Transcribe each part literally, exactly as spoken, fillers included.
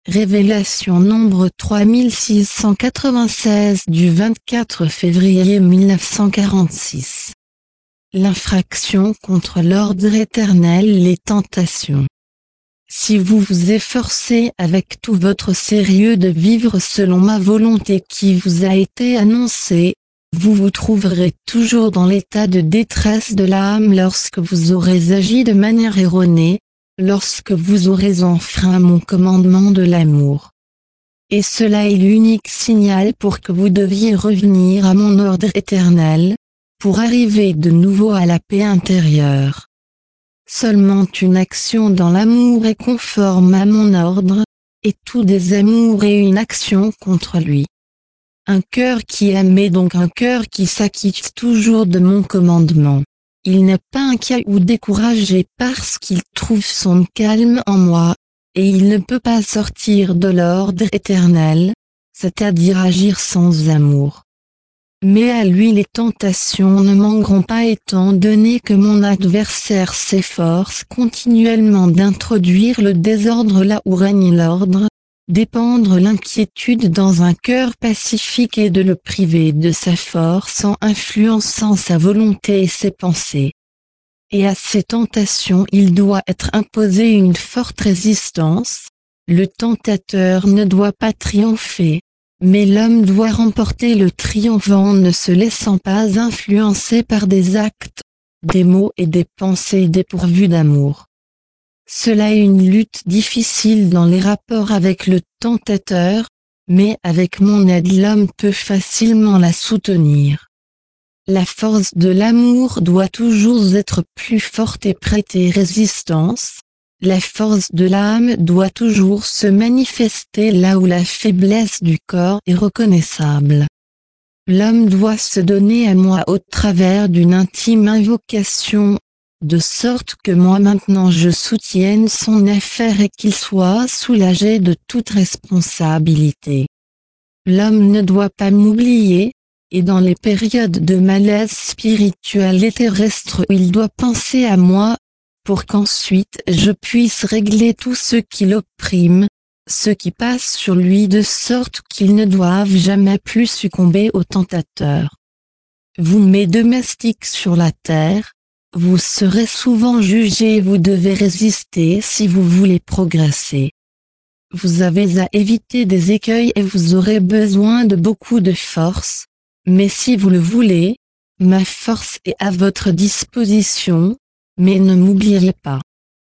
Révélation nombre trois mille six cent quatre-vingt-seize du vingt-quatre février mille neuf cent quarante-six. L'infraction contre l'ordre éternel, les tentations. Si vous vous efforcez avec tout votre sérieux de vivre selon ma volonté qui vous a été annoncée, vous vous trouverez toujours dans l'état de détresse de l'âme lorsque vous aurez agi de manière erronée, lorsque vous aurez enfreint mon commandement de l'amour. Et cela est l'unique signal pour que vous deviez revenir à mon ordre éternel, pour arriver de nouveau à la paix intérieure. Seulement une action dans l'amour est conforme à mon ordre, et tout désamour est une action contre lui. Un cœur qui aime est donc un cœur qui s'acquitte toujours de mon commandement. Il n'est pas inquiet ou découragé parce qu'il trouve son calme en moi, et il ne peut pas sortir de l'ordre éternel, c'est-à-dire agir sans amour. Mais à lui les tentations ne manqueront pas étant donné que mon adversaire s'efforce continuellement d'introduire le désordre là où règne l'ordre, d'épandre l'inquiétude dans un cœur pacifique et de le priver de sa force en influençant sa volonté et ses pensées. Et à ces tentations il doit être imposé une forte résistance, le tentateur ne doit pas triompher, mais l'homme doit remporter le triomphe en ne se laissant pas influencer par des actes, des mots et des pensées dépourvus d'amour. Cela est une lutte difficile dans les rapports avec le tentateur, mais avec mon aide l'homme peut facilement la soutenir. La force de l'amour doit toujours être plus forte et prêter résistance. La force de l'âme doit toujours se manifester là où la faiblesse du corps est reconnaissable. L'homme doit se donner à moi au travers d'une intime invocation, de sorte que moi maintenant je soutienne son affaire et qu'il soit soulagé de toute responsabilité. L'homme ne doit pas m'oublier, et dans les périodes de malaise spirituel et terrestre il doit penser à moi, pour qu'ensuite je puisse régler tout ce qui l'opprime, ce qui passe sur lui de sorte qu'il ne doive jamais plus succomber au tentateur. Vous mes domestiques sur la terre, vous serez souvent jugés et vous devez résister si vous voulez progresser. Vous avez à éviter des écueils et vous aurez besoin de beaucoup de force, mais si vous le voulez, ma force est à votre disposition, mais ne m'oubliez pas.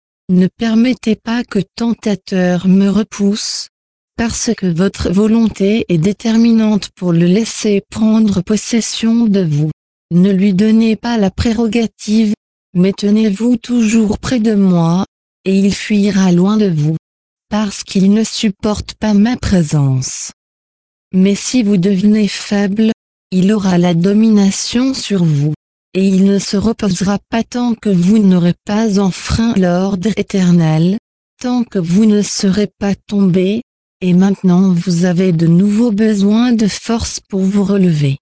Ne permettez pas que tentateur me repousse, parce que votre volonté est déterminante pour le laisser prendre possession de vous. Ne lui donnez pas la prérogative, mais tenez-vous toujours près de moi, et il fuira loin de vous, parce qu'il ne supporte pas ma présence. Mais si vous devenez faible, il aura la domination sur vous, et il ne se reposera pas tant que vous n'aurez pas enfreint l'ordre éternel, tant que vous ne serez pas tombé, et maintenant vous avez de nouveaux besoins de force pour vous relever.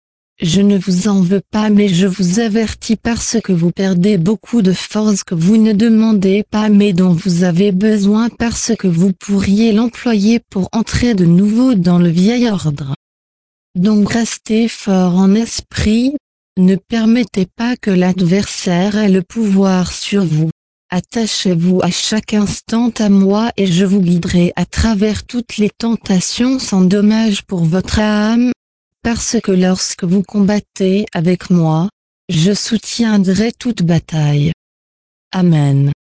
Je ne vous en veux pas mais je vous avertis parce que vous perdez beaucoup de force que vous ne demandez pas mais dont vous avez besoin parce que vous pourriez l'employer pour entrer de nouveau dans le vieil ordre. Donc restez fort en esprit, ne permettez pas que l'adversaire ait le pouvoir sur vous. Attachez-vous à chaque instant à moi et je vous guiderai à travers toutes les tentations sans dommage pour votre âme, parce que lorsque vous combattez avec moi, je soutiendrai toute bataille. Amen.